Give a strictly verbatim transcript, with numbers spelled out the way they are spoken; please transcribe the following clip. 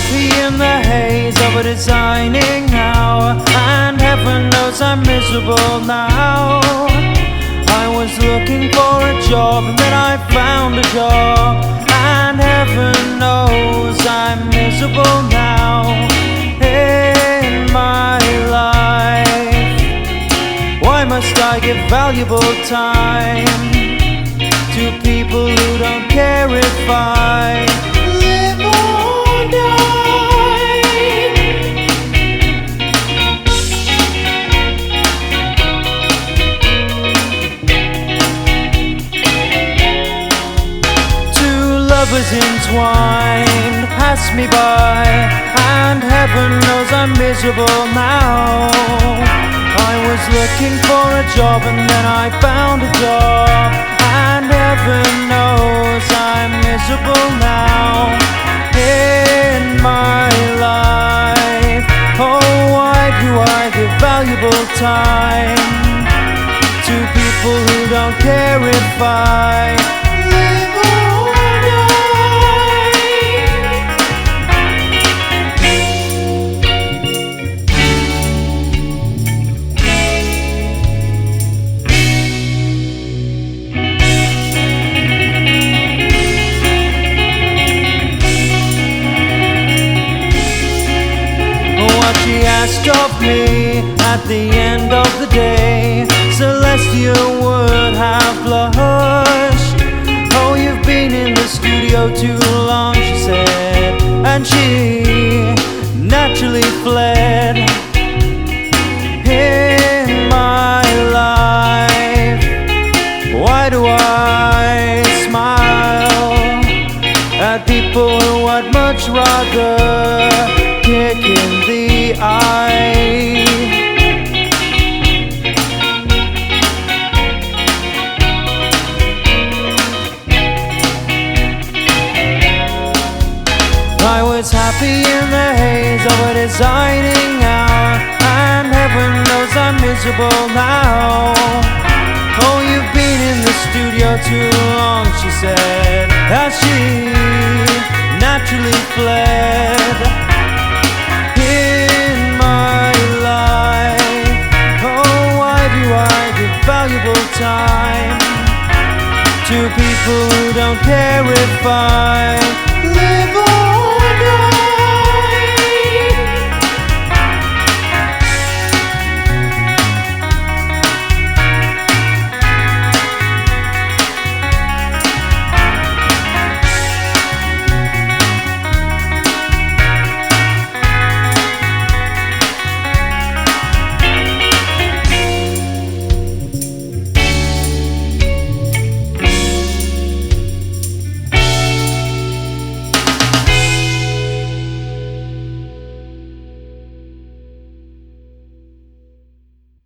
happy in the haze of a designing hour, and heaven knows I'm miserable now. I was looking for a job and then I found a job, and heaven knows I'm miserable now. In my life, why must I give valuable time to people who don't care if I live or die? Two lovers entwined pass me by, and heaven knows I'm miserable now. I was looking for a job and then I found a job, and heaven knows I'm miserable now. In my life, oh, why do I give valuable time to people who don't care if I live or die? What she asked of me at the end of the day, Celestia would have blushed. Oh, you've been in the studio too long, she said, and she naturally fled. In my life, why do I smile at people who I'd much rather kick in the eye? I was happy in the haze of a designing hour, and heaven knows I'm miserable now. Oh, you've been in the studio too long, she said, as she naturally fled. In my life, oh, why do I give valuable time to people who don't care if I